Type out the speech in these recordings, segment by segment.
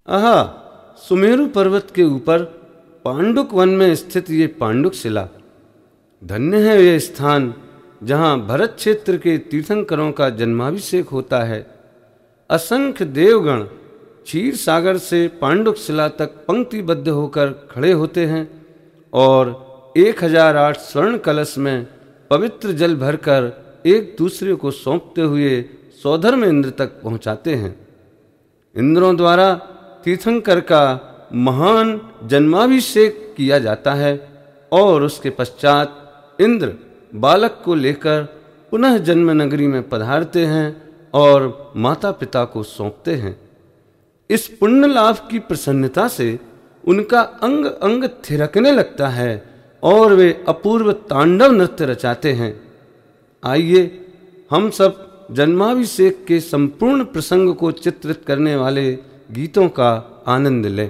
आहा, सुमेरु पर्वत के ऊपर पांडुक वन में स्थित ये पांडुक शिला, धन्य है ये स्थान जहाँ भरत क्षेत्र के तीर्थंकरों का जन्माभिषेक होता है। असंख्य देवगण क्षीर सागर से पांडुक शिला तक पंक्तिबद्ध होकर खड़े होते हैं और 1008 स्वर्ण कलश में पवित्र जल भरकर एक दूसरे को सौंपते हुए सौधर्म इंद्र तक पहुँचाते हैं। इंद्रों द्वारा तीर्थंकर का महान जन्माभिषेक किया जाता है और उसके पश्चात इंद्र बालक को लेकर पुनः जन्म नगरी में पधारते हैं और माता पिता को सौंपते हैं। इस पुण्य लाभ की प्रसन्नता से उनका अंग अंग थिरकने लगता है और वे अपूर्व तांडव नृत्य रचाते हैं। आइए हम सब जन्माभिषेक के संपूर्ण प्रसंग को चित्रित करने वाले गीतों का आनंद लें।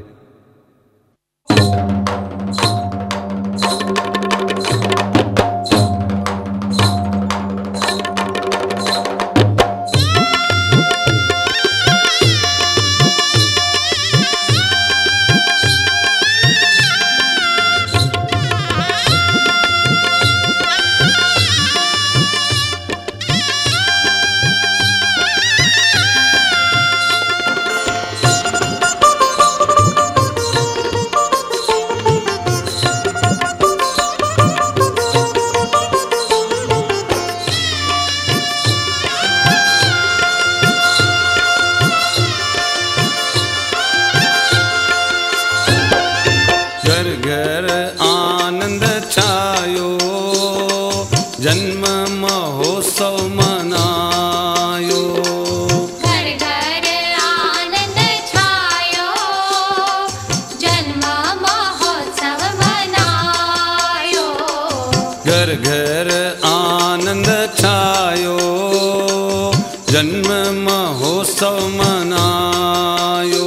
जन्म महोत्सव मनायो, घर घर आनंद छायो, जन्म महोत्सव मनायो। घर घर आनंद छायो, जन्म महोत्सव मनायो।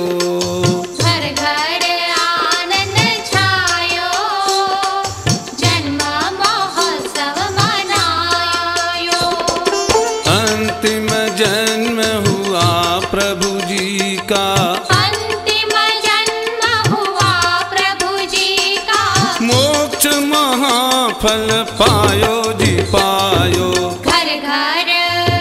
अंतिम जन्म हुआ प्रभु जी का, मोक्ष महाफल पायो जी पायो। घर घर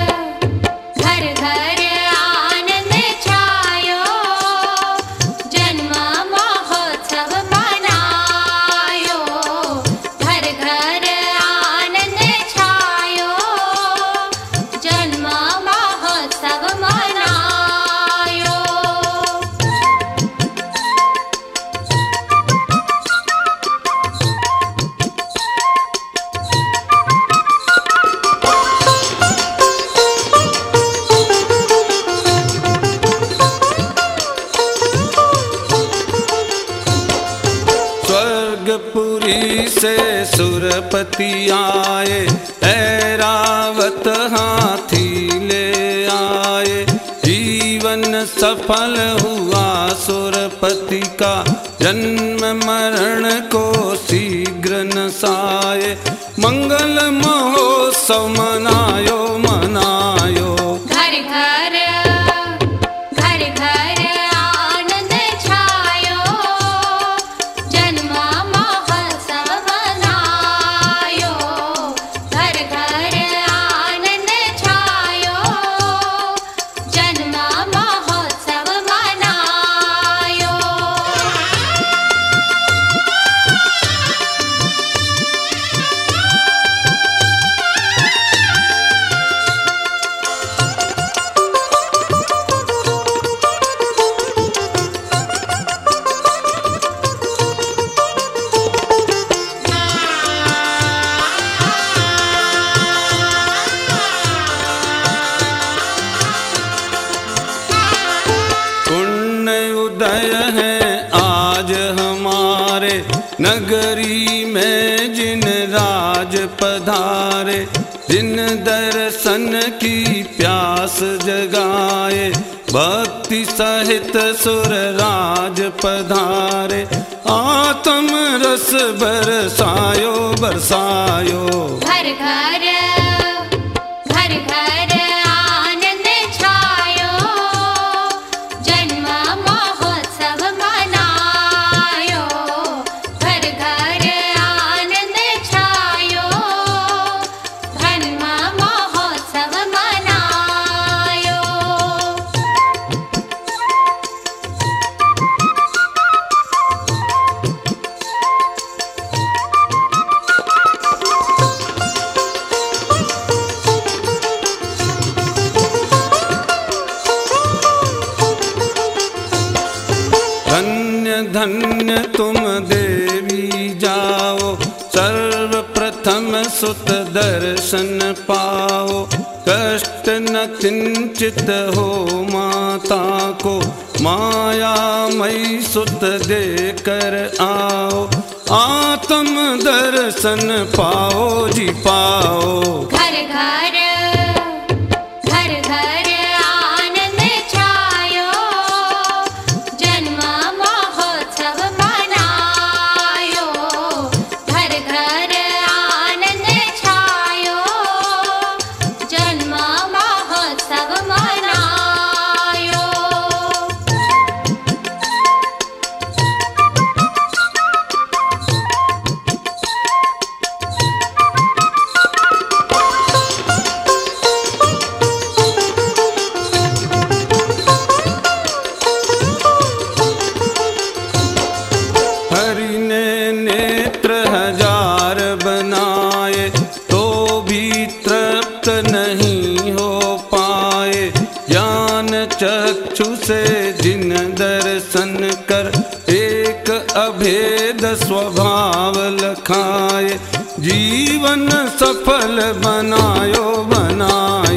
आनंद छायो, जन्म महोत्सव मनायो। घर घर आनंद छायो, जन्म महोत्सव मनायो। स्वर्गपुरी से सुरपति आए, ऐरावत हाथी ले आए। जीवन सफल हुआ सुरपति का, जन्म मरण को शीघ्र नसाए। मंगल महोत्सव मनायो मनायो। घर घर आनंद छायो, जन्म महोत्सव मनायो। घर घर आनंद छायो, जन्म महोत्सव मनायो। उदय है आज हमारे, नगरी में जिन राज पधारे। जिन दर्शन की प्यास जगाए, भक्ति सहित सुर राज पधारे। आत्म रस बरसायो बरसायो। घर घर आनंद छायो, जन्म महोत्सव धन्य तुम देवी जाओ, सर्वप्रथम सुत दर्शन पाओ। कष्ट न किंचित हो माता को, मायामयी सुत देकर आओ। आत्म दर्शन पाओ जी पाओ। घर घर घर घर आनंद छायो, जन्म महोत्सव मनायो। घर घर आनंद छायो, जन्म महोत्सव मनायो। हरि ने नेत्र हजार बनाए, तो भी तृप्त नहीं हो पाए। ज्ञान चक्षु से जिन दर्शन कर, एक अभेद स्वभाव लखाए। जीवन सफल बनायो बनायो।